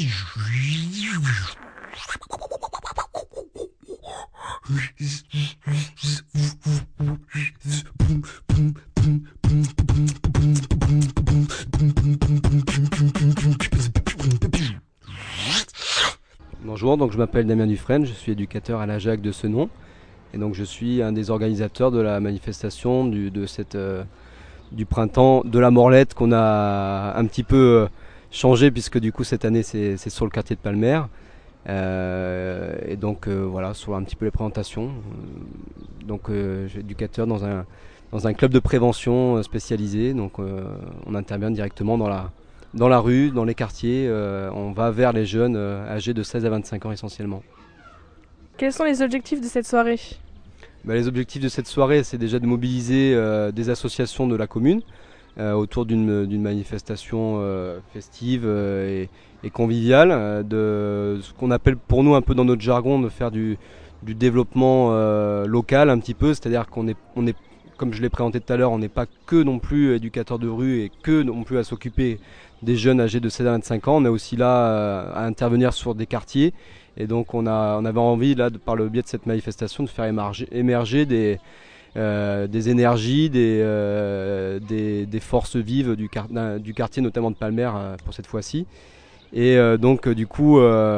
Bonjour, donc je m'appelle Damien Dufresne, je suis éducateur à la JAC de Senon et donc je suis un des organisateurs de la manifestation du printemps de la Morlette qu'on a un petit peu changé puisque du coup cette année c'est sur le quartier de Palmer et donc voilà, sur un petit peu les présentations. Donc je suis éducateur dans un club de prévention spécialisé, donc on intervient directement dans la rue, dans les quartiers, on va vers les jeunes âgés de 16 à 25 ans essentiellement. Quels sont les objectifs de cette soirée ? Les objectifs de cette soirée, c'est déjà de mobiliser des associations de la commune autour d'une manifestation festive et conviviale, de ce qu'on appelle pour nous un peu dans notre jargon de faire du développement local un petit peu, c'est-à-dire qu'on est comme je l'ai présenté tout à l'heure, on n'est pas que non plus éducateur de rue et que non plus à s'occuper des jeunes âgés de 16 à 25 ans. On est aussi là à intervenir sur des quartiers. Et donc on avait envie, là, par le biais de cette manifestation, de faire émerger des énergies, des forces vives du quartier, notamment de Palmer pour cette fois-ci. Et donc du coup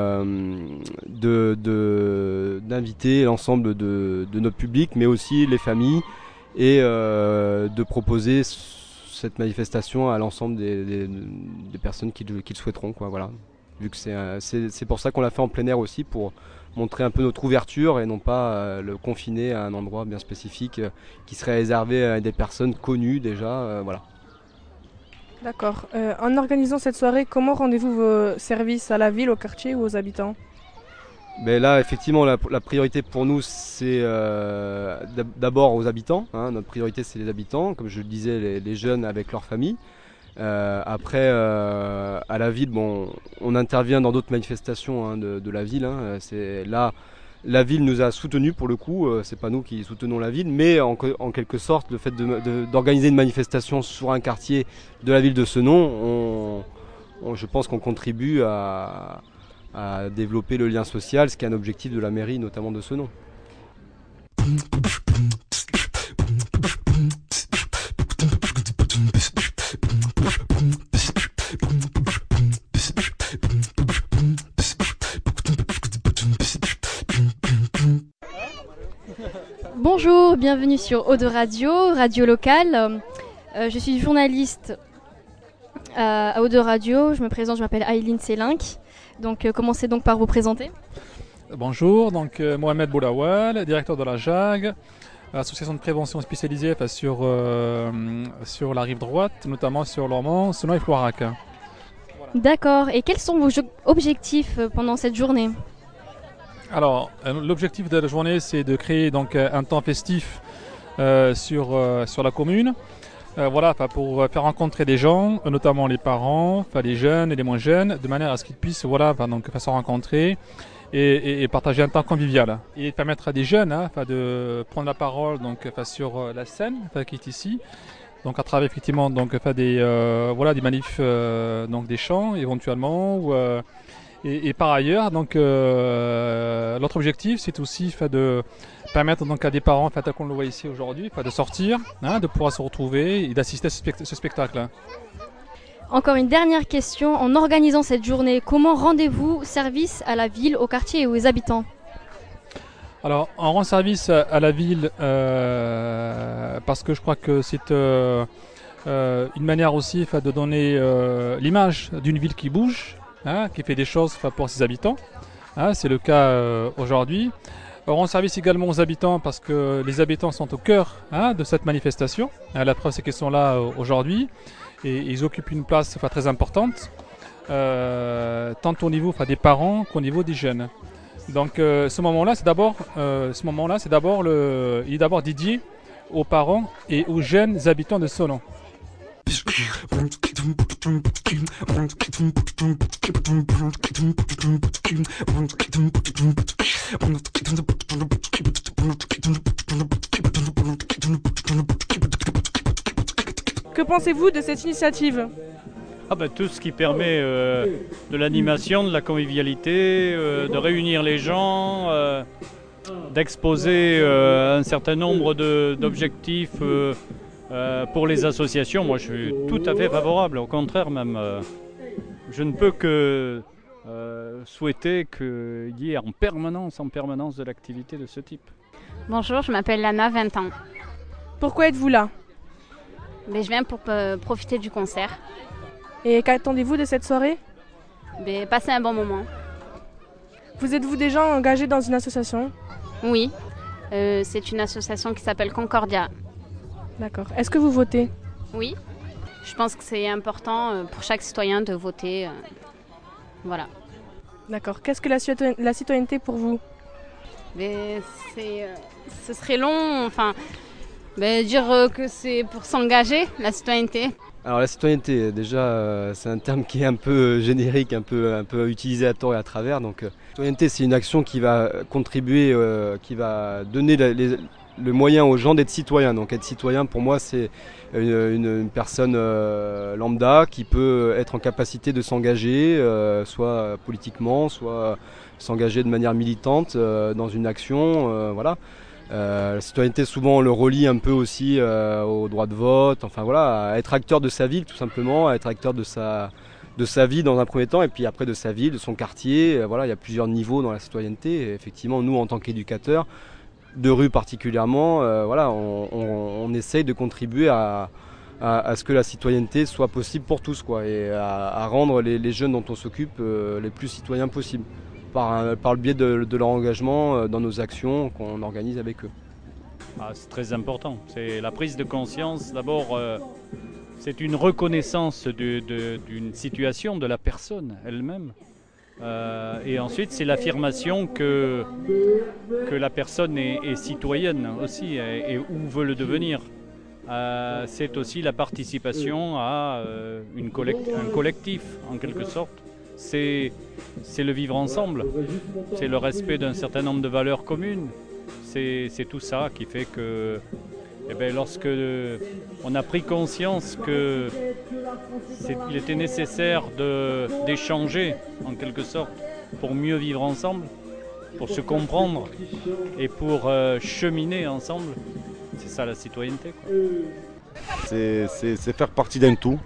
d'inviter l'ensemble de notre public, mais aussi les familles, et de proposer cette manifestation à l'ensemble des personnes qui le souhaiteront, quoi, voilà. Vu que c'est pour ça qu'on l'a fait en plein air aussi, pour montrer un peu notre ouverture et non pas le confiner à un endroit bien spécifique qui serait réservé à des personnes connues déjà, voilà. D'accord. En organisant cette soirée, comment rendez-vous vos services à la ville, au quartier ou aux habitants ? Mais là, effectivement, la priorité pour nous, c'est d'abord aux habitants, hein. Notre priorité, c'est les habitants, comme je le disais, les jeunes avec leurs familles. Après, à la ville, bon, on intervient dans d'autres manifestations, hein, de la ville, hein. Là, la ville nous a soutenus pour le coup, c'est pas nous qui soutenons la ville, mais en quelque sorte, le fait d'organiser une manifestation sur un quartier de la ville de Senon, je pense qu'on contribue à développer le lien social, ce qui est un objectif de la mairie, notamment de Senon. Bonjour, bienvenue sur Eau de Radio, radio locale. Je suis journaliste à Eau de Radio. Je me présente, je m'appelle Aileen Selinck. Donc commencez donc par vous présenter. Bonjour, donc Mohamed Boulawal, directeur de la JAG, association de prévention spécialisée sur la rive droite, notamment sur Lormont, Senon et Floirac. Voilà. D'accord, et quels sont vos objectifs pendant cette journée ? Alors, l'objectif de la journée, c'est de créer donc un temps festif sur la commune. Voilà, pour faire rencontrer des gens, notamment les parents, les jeunes et les moins jeunes, de manière à ce qu'ils puissent donc, se rencontrer et partager un temps convivial. Et permettre à des jeunes de prendre la parole donc, sur la scène qui est ici, donc à travers effectivement donc, des manifs, donc, des chants éventuellement. Et par ailleurs, donc, l'autre objectif, c'est aussi de permettre donc, à des parents, comme on le voit ici aujourd'hui, de sortir, de pouvoir se retrouver et d'assister à ce spectacle. Encore une dernière question. En organisant cette journée, comment rendez-vous service à la ville, au quartier et aux habitants ? Alors, on rend service à la ville parce que je crois que c'est une manière aussi de donner l'image d'une ville qui bouge, qui fait des choses pour ses habitants. C'est le cas aujourd'hui. On rend service également aux habitants parce que les habitants sont au cœur de cette manifestation. La preuve, c'est qu'ils sont là aujourd'hui et ils occupent une place très importante, tant au niveau des parents qu'au niveau des jeunes. Donc ce moment-là, c'est d'abord il est d'abord dédié aux parents et aux jeunes habitants de Senon. Que pensez-vous de cette initiative ? Tout ce qui permet de l'animation, de la convivialité, de réunir les gens, d'exposer un certain nombre d'objectifs pour les associations. Moi, je suis tout à fait favorable, au contraire même. Je ne peux que souhaiter qu'il y ait en permanence de l'activité de ce type. Bonjour, je m'appelle Lana, 20 ans. Pourquoi êtes-vous là? Je viens pour profiter du concert. Et qu'attendez-vous de cette soirée? Passer un bon moment. Vous êtes-vous déjà engagé dans une association? Oui, c'est une association qui s'appelle Concordia. D'accord. Est-ce que vous votez? Oui, je pense que c'est important pour chaque citoyen de voter. Voilà. D'accord. Qu'est-ce que la citoyenneté pour vous? Ce serait long, dire que c'est pour s'engager, la citoyenneté. Alors la citoyenneté, déjà, c'est un terme qui est un peu générique, un peu utilisé à tort et à travers. Donc, la citoyenneté, c'est une action qui va contribuer, qui va donner le moyen aux gens d'être citoyens. Donc, être citoyen, pour moi, c'est une personne lambda qui peut être en capacité de s'engager, soit politiquement, soit s'engager de manière militante dans une action, voilà. La citoyenneté, souvent on le relie un peu aussi au droit de vote, à être acteur de sa ville tout simplement, à être acteur de sa vie dans un premier temps, et puis après de sa ville, de son quartier. Il y a plusieurs niveaux dans la citoyenneté. Et effectivement, nous en tant qu'éducateurs, de rue particulièrement, on essaye de contribuer à ce que la citoyenneté soit possible pour tous, et à rendre les jeunes dont on s'occupe les plus citoyens possibles. Par le biais de leur engagement dans nos actions qu'on organise avec eux. C'est très important. C'est la prise de conscience. D'abord, c'est une reconnaissance d'une situation de la personne elle-même. Et ensuite, c'est l'affirmation que la personne est citoyenne aussi et où veut le devenir. C'est aussi la participation à un collectif, en quelque sorte. C'est le vivre ensemble, c'est le respect d'un certain nombre de valeurs communes. C'est tout ça qui fait que lorsque on a pris conscience qu'il était nécessaire d'échanger en quelque sorte pour mieux vivre ensemble, pour se comprendre et pour cheminer ensemble, c'est ça la citoyenneté, C'est faire partie d'un tout,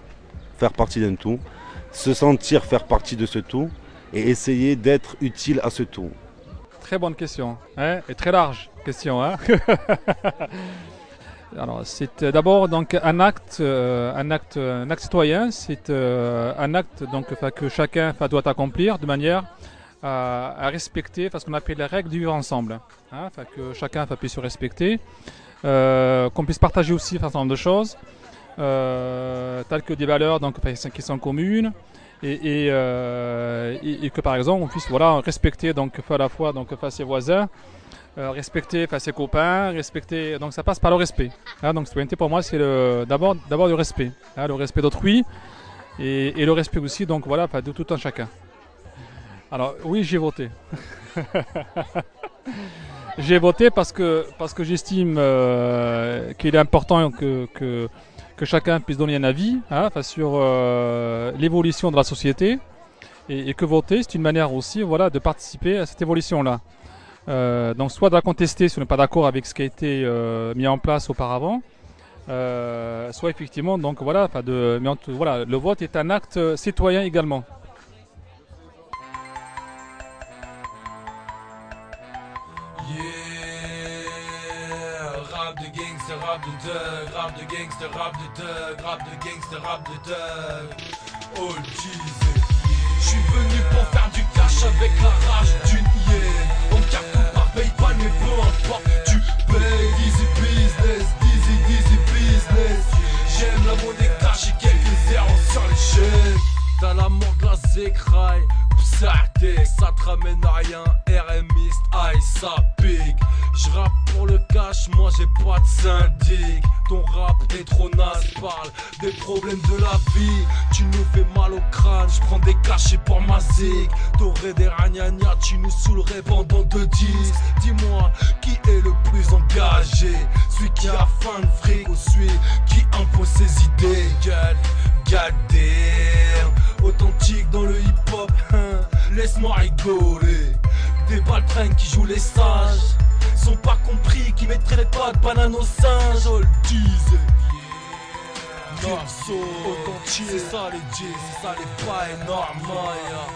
se sentir faire partie de ce tout et essayer d'être utile à ce tout. Très bonne question, et très large question. Alors, c'est d'abord donc un acte citoyen. C'est un acte que chacun doit accomplir de manière à respecter ce qu'on appelle les règles du vivre ensemble. Que chacun puisse se respecter, qu'on puisse partager aussi un certain nombre de choses. Telles que des valeurs qui sont communes et que par exemple on puisse respecter à la fois ses voisins, respecter ses copains, respecter, donc ça passe par le respect. Donc citoyenneté pour moi c'est d'abord le respect, le respect d'autrui et le respect aussi de tout un chacun. Alors oui, j'ai voté. J'ai voté parce que j'estime qu'il est important que chacun puisse donner un avis sur l'évolution de la société et que voter, c'est une manière aussi de participer à cette évolution-là. Donc soit de la contester si on n'est pas d'accord avec ce qui a été mis en place auparavant, soit effectivement, le vote est un acte citoyen également. Rap de thug, rap de gangster, rap de thug, rap de gangster, rap de thug. Oh Jesus. J'suis venu pour faire du cash avec la rage d'une hyène. On capte tout par PayPal mais peu importe, tu payes. Easy business, easy business. J'aime la monnaie cash et quelques zéros sur les chaînes. T'as l'amour de la zécraille, ça te ramène à rien. RMiste, aïe ça pique. J'rappe pour le cash, moi j'ai pas de syndic. Ton rap est trop naze, parle des problèmes de la vie. Tu nous fais mal au crâne, j'prends des cachets pour ma zig. t'aurais des ragnagnas, tu nous saoulerais pendant 2 disques. Dis-moi, qui est le plus engagé? Celui qui a faim de fric ou celui qui impose ses idées? God damn, authentique dans le hip-hop, hein. Laisse-moi rigoler. Des baltringues qui jouent les sages sont pas compris, qui mettraient pas de banane aux singes. On le disait. Crimson, authentique, c'est ça les G, c'est ça les pailles, normal.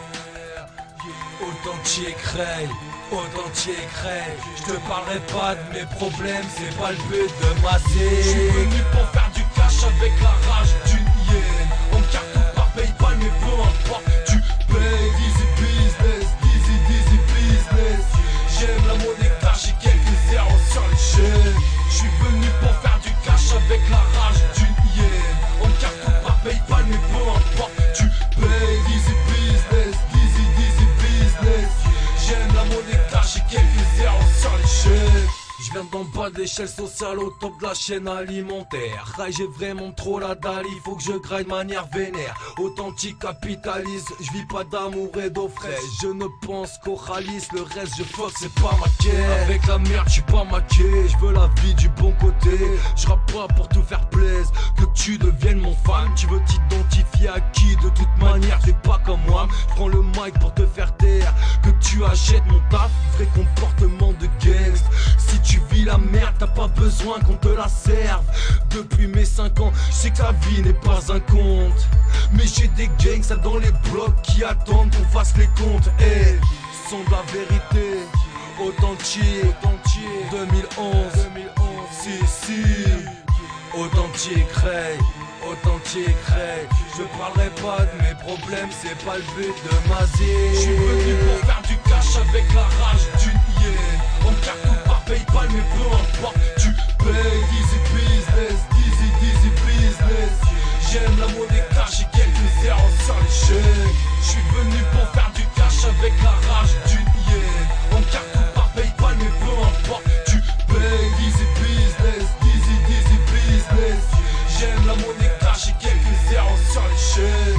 Authentique Ray, authentique Ray. Je te parlerai pas de mes problèmes, c'est pas le but de masser. Je suis venu pour faire du cash avec la rage d'une hyène. On carte tout par PayPal, mais peu importe, tu payes. Easy business, easy business. J'aime la monnaie cash, j'ai quelques zéros sur les chaînes. Je suis venu pour faire du cash avec la rage d'une hyène. On carte tout par PayPal, mais peu importe, tu payes. Easy business, easy business. J'aime la monnaie cash, j'ai quelques zéros sur les chaînes. Je viens d'en bas de l'échelle sociale au top de la chaîne alimentaire. Rail, j'ai vraiment trop la dalle, il faut que je graille de manière vénère. Authentique capitaliste, je vis pas d'amour et d'eau fraîche. Je ne pense qu'au ralice, le reste je fuck, c'est pas ma quête. Avec la merde, je suis pas maqué, je veux la vie du bon côté. Je rappe pas pour te faire plaisir, que tu deviennes mon fan. Tu veux t'identifier à qui? De toute manière, t'es pas comme moi. Je prends le mic pour te faire taire, que tu achètes mon taf, vrai comportement de gangsta. Si tu vis la merde, t'as pas besoin qu'on te la serve. Depuis mes 5 ans, je sais que la vie n'est pas un conte. Mais j'ai des gangs ça dans les blocs qui attendent qu'on fasse les comptes. Et sont de la vérité, authentique, 2011, si, authentique Ray, authentique Ray. Je parlerai pas de mes problèmes, c'est pas le but de maser. Je suis venu pour faire du cash avec la rage d'une hyène. On carte tout par PayPal, mais peu importe, tu payes. Easy business, easy business. J'aime la monnaie cash, j'ai quelques zéros sur les chèques. Je suis venu pour faire du cash avec la rage d'une hyène. On carte tout par PayPal, mais peu importe, tu payes. Easy business, easy business. J'aime la monnaie cash, j'ai quelques zéros sur les chèques.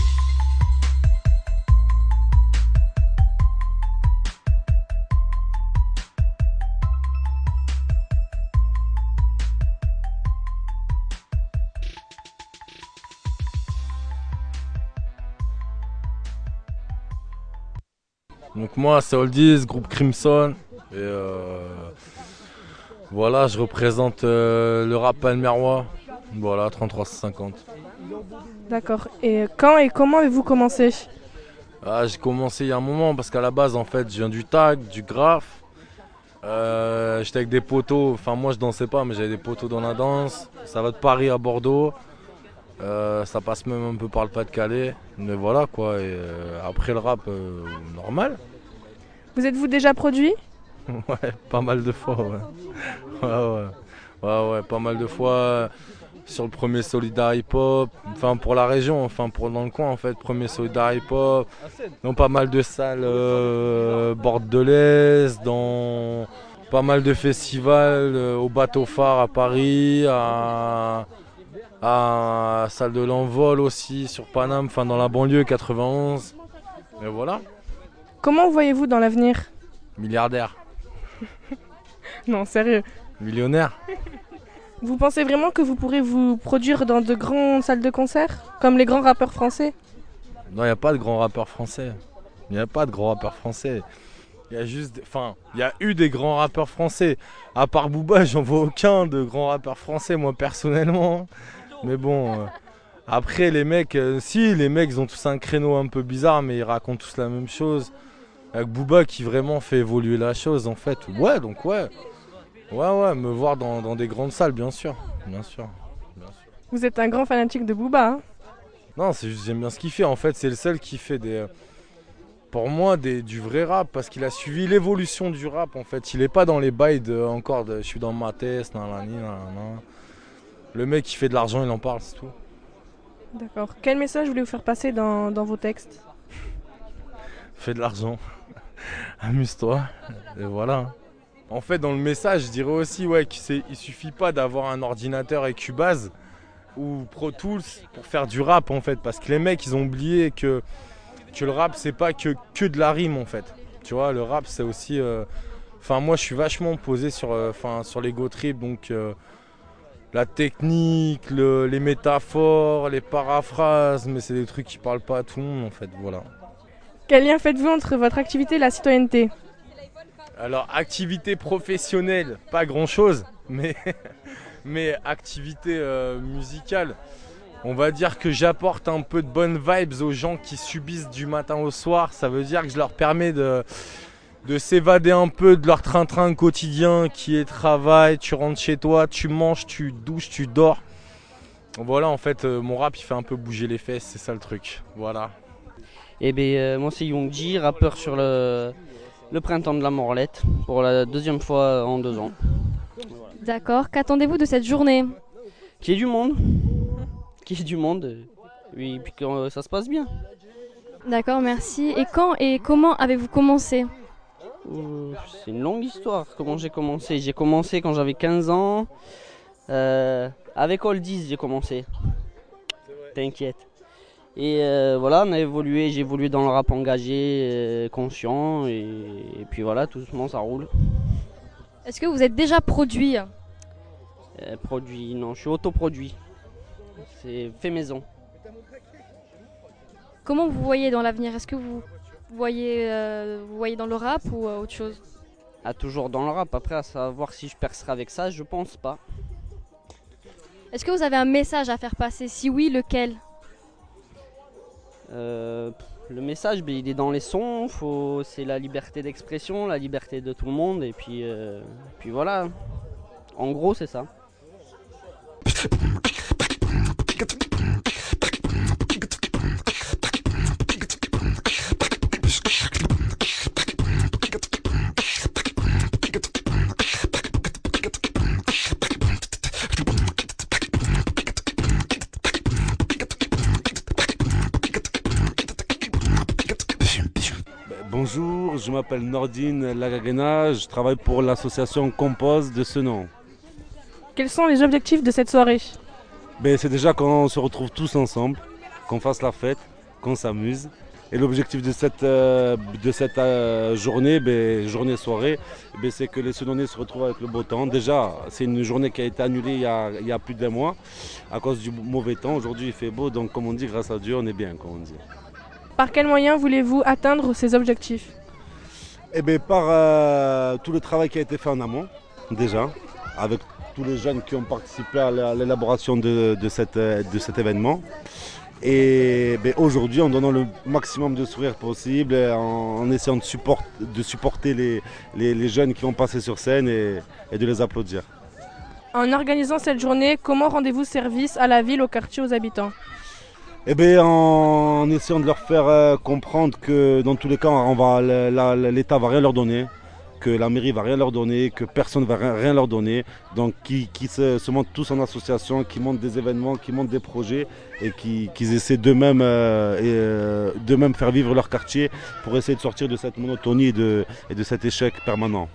Donc moi c'est Oldies, groupe Crimson et voilà, je représente le rap palmérois, voilà, 3350. D'accord. Et quand et comment avez-vous commencé? J'ai commencé il y a un moment parce qu'à la base en fait je viens du tag, du graphe. J'étais avec des potos, enfin moi je dansais pas mais j'avais des potos dans la danse. Ça va de Paris à Bordeaux, ça passe même un peu par le Pas-de-Calais. Mais voilà quoi, et après le rap normal. Vous êtes-vous déjà produit? Ouais, pas mal de fois, ouais. Ouais, pas mal de fois sur le premier Solidar Hip Hop, enfin pour la région, enfin pour dans le coin en fait, premier Solidar Hip Hop, dans pas mal de salles bordelaises, dans pas mal de festivals, au Bateau Phare à Paris, à Salle de l'Envol aussi, sur Paname, enfin dans la banlieue 91, et voilà. Comment voyez-vous dans l'avenir? Milliardaire. Non, sérieux. Millionnaire. Vous pensez vraiment que vous pourrez vous produire dans de grandes salles de concert, comme les grands rappeurs français? Non, il n'y a pas de grands rappeurs français. Il n'y a pas de grands rappeurs français. Il y a juste, enfin, il y a eu des grands rappeurs français. À part Booba, j'en vois aucun de grands rappeurs français, moi personnellement. Mais bon, après les mecs, si, les mecs ils ont tous un créneau un peu bizarre, mais ils racontent tous la même chose. Avec Booba qui vraiment fait évoluer la chose en fait. Ouais, donc ouais. Ouais, me voir dans des grandes salles, bien sûr. Vous êtes un grand fanatique de Booba, hein? Non, c'est juste j'aime bien ce qu'il fait. En fait, c'est le seul qui fait pour moi du vrai rap, parce qu'il a suivi l'évolution du rap. En fait, il est pas dans les bails je suis dans ma tête, nanana. Le mec qui fait de l'argent, il en parle, c'est tout. D'accord. Quel message voulez-vous faire passer dans vos textes? Fais de l'argent, amuse-toi, et voilà. En fait, dans le message, je dirais aussi qu'il suffit pas d'avoir un ordinateur et Cubase ou Pro Tools pour faire du rap en fait, parce que les mecs ils ont oublié que que le rap c'est pas que de la rime en fait. Tu vois, le rap c'est aussi... Enfin moi je suis vachement posé sur l'ego trip, donc la technique, les métaphores, les paraphrases, mais c'est des trucs qui parlent pas à tout le monde en fait, voilà. Quel lien faites-vous entre votre activité et la citoyenneté? Alors activité professionnelle, pas grand chose, mais activité musicale. On va dire que j'apporte un peu de bonnes vibes aux gens qui subissent du matin au soir. Ça veut dire que je leur permets de s'évader un peu de leur train-train quotidien qui est travail, tu rentres chez toi, tu manges, tu douches, tu dors. Voilà, en fait, mon rap, il fait un peu bouger les fesses, c'est ça le truc. Voilà. Eh bien, moi c'est Youngji, rappeur sur le printemps de la Morlette, pour la deuxième fois en 2 ans. D'accord. Qu'attendez-vous de cette journée? Qu'il y ait du monde. Qu'il y ait du monde. Oui, puis que ça se passe bien. D'accord, merci. Et quand et comment avez-vous commencé? C'est une longue histoire, comment j'ai commencé. J'ai commencé quand j'avais 15 ans. Avec Oldies, j'ai commencé. T'inquiète. Et voilà, j'ai évolué dans le rap engagé, conscient. Et puis voilà, tout doucement, ça roule. Est-ce que vous êtes déjà produit? Produit, non, je suis autoproduit. C'est fait maison. Comment vous voyez dans l'avenir? Est-ce que vous voyez dans le rap ou autre chose? Toujours dans le rap. Après, à savoir si je percerai avec ça, je pense pas. Est-ce que vous avez un message à faire passer? Si oui, lequel? Le message, il est dans les sons. C'est la liberté d'expression, la liberté de tout le monde. Et puis voilà. En gros, c'est ça. Bonjour, je m'appelle Nordine Lagagena, je travaille pour l'association Compose de Senon. Quels sont les objectifs de cette soirée? C'est déjà qu'on se retrouve tous ensemble, qu'on fasse la fête, qu'on s'amuse. Et l'objectif de cette journée, journée-soirée, c'est que les Senonnais se retrouvent avec le beau temps. Déjà, c'est une journée qui a été annulée il y a plus d'1 mois à cause du mauvais temps. Aujourd'hui, il fait beau, donc comme on dit, grâce à Dieu, on est bien, comme on dit. Par quels moyens voulez-vous atteindre ces objectifs? Par tout le travail qui a été fait en amont, déjà, avec tous les jeunes qui ont participé à l'élaboration de cet événement. Et aujourd'hui, en donnant le maximum de sourires possible, en essayant de supporter les jeunes qui vont passer sur scène et de les applaudir. En organisant cette journée, comment rendez-vous service à la ville, au quartier, aux habitants? En essayant de leur faire comprendre que dans tous les cas, l'État ne va rien leur donner, que la mairie ne va rien leur donner, que personne ne va rien leur donner. Donc qui se montent tous en association, qui montent des événements, qui montent des projets et qu'ils essaient d'eux-mêmes faire vivre leur quartier pour essayer de sortir de cette monotonie et de cet échec permanent.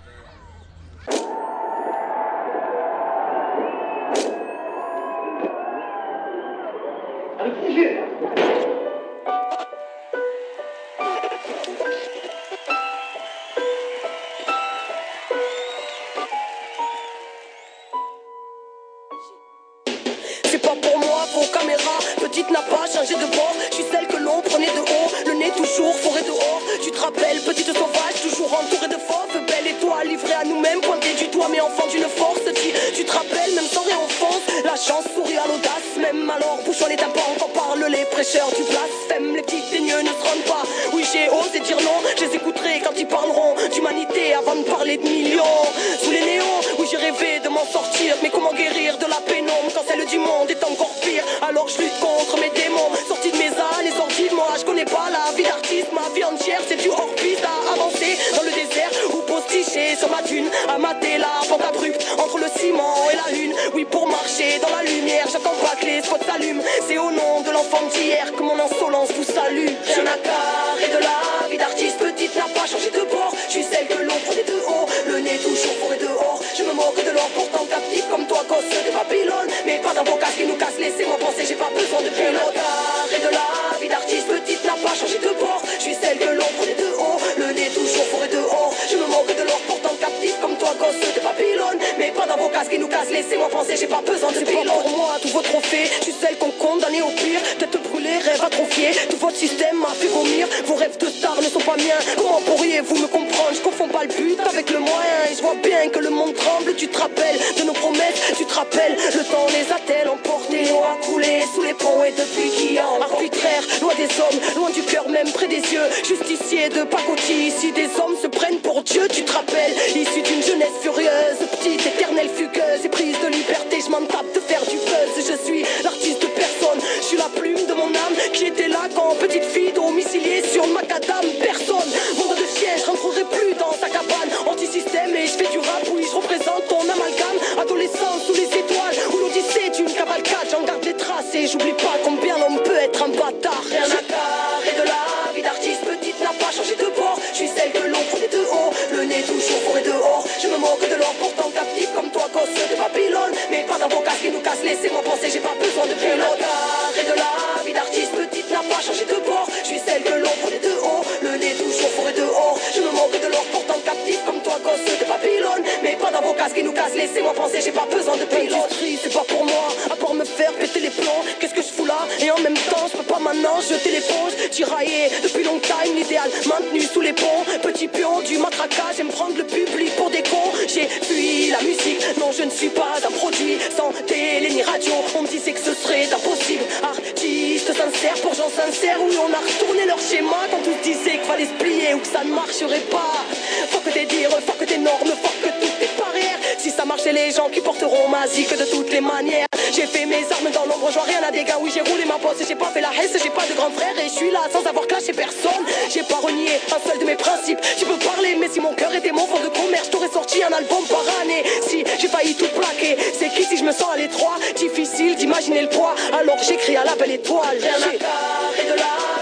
C'est pas pour moi, pour caméra, petite n'a pas changé de bord. Je suis celle que l'on prenait de haut, le nez toujours forêt dehors. Tu te rappelles, petite sauvage, toujours entourée de fauves, belle étoile livrée à nous-mêmes, pointée du doigt mais enfant d'une force. Tu te rappelles, même sans réenfance, la chance sourit à l'audace. Même alors, bouchons les tympans quand parlent les prêcheurs du blasphème. Les petits daigneux ne se rendent pas, oui j'ai osé dire non. Je les écouterai quand ils parleront d'humanité avant de parler de millions. Sous les néons, oui j'ai rêvé de m'en sortir, mais comment guérir de la pénombre quand celle du monde est encore pire? Alors je lutte contre mes démons, sortis de mes les orties de moi. Je connais pas la vie d'artiste, ma vie entière c'est du hors-piste. À avancer dans le désert ou posticher sur ma dune, à mater la pente abrupte entre le ciment et la lune. Oui pour marcher dans la lumière, j'attends pas que les spots s'allument. C'est au nom de l'enfant d'hier que mon insolence vous salue. Rien à carrer de la vie d'artiste, petite n'a pas changé de bord. Je suis celle que l'on prenait de haut, le nez toujours forêt dehors. Je me moque de l'or pourtant captif comme toi, gosse de Babylone. Mais pas dans vos casques qui nous cassent, laissez-moi penser, j'ai pas besoin de pylône. casque et nous casse, laissez-moi penser, j'ai pas besoin de pilote. Pour moi, tous vos trophées, je suis celle qu'on condamnait au pire. Tête brûlée, rêve atrophié, tout votre système m'a fait vomir. Vos rêves de star ne sont pas miens, comment pourriez-vous me comprendre? Je confonds pas le but avec le moyen, et je vois bien que le monde tremble. Tu te rappelles de nos promesses, tu te rappelles, le temps les a-t-elle emportés? L'eau a coulé sous les ponts et depuis qui a arbitraire, loin des hommes, loin du cœur, même près des yeux. Justicier de pacotille, ici des hommes se prennent pour Dieu. Tu te rappelles, issu d'une jeunesse furieuse, petite, éternelle, fugueuse et prise de liberté, je m'en tape de faire du buzz. Je suis l'artiste de personne, je suis la plume de mon âme qui était là quand petite fille domiciliée sur le macadam. Personne, monde de chien, je rentrerai plus dans ta cabane anti-système et je fais du rap, oui je représente ton amalgame. Adolescence sous les étoiles, où l'odyssée est une cavalcade, j'en garde les traces et j'oublie pas combien l'homme peut être un bâtard. Rien à carrer de la vie d'artiste, petite n'a pas changé de bord. Je suis celle que l'on prenait de haut, le nez toujours fourré dehors. Je me moque de l'or pourtant captif comme toi, gosse de Babylone. Mais pas dans vos casques qui nous cassent, laissez-moi penser, j'ai pas besoin de pilote. Rien à carrer de la vie d'artiste, petite n'a pas changé de bord. Je suis celle que l'on prenait de haut, le nez toujours fourré dehors. Je me moque de l'or pourtant captif comme toi, gosse de Babylone. Mais pas dans vos casques qui nous cassent, laissez-moi penser, j'ai pas besoin de pilote. C'est pas pour moi, à part me faire péter les plombs. Qu'est-ce que je fous là? Et en même temps, je peux pas maintenant jeter l'éponge. Tiraillé depuis long time, l'idéal maintenu sous les ponts. Petit pion du matraquage, j'aime prendre le public pour des cons. J'ai fui la musique, non je ne suis pas un produit. Sans télé ni radio, on me disait que ce serait impossible. Artiste sincère pour gens sincères, oui on a retourné leur schéma quand tous disaient qu'il fallait se plier ou que ça ne marcherait pas. Faut que tes dires, faut que tes normes, faut que toutes tes barrières. Si ça marchait, les gens qui porteront ma zik de toutes les manières. J'ai fait mes armes dans l'ombre, je vois rien à des gars. Oui j'ai roulé ma bosse, j'ai pas fait la hesse, j'ai pas de grand frère. Et je suis là sans avoir clashé personne. J'ai pas renié un seul de mes principes. Tu peux parler mais si mon cœur était mon fonds de commerce, t'aurais sorti un album par année. Si j'ai failli tout plaquer, c'est qui si je me sens à l'étroit? Difficile d'imaginer le poids, alors j'écris à la belle étoile. Rien à carrer de la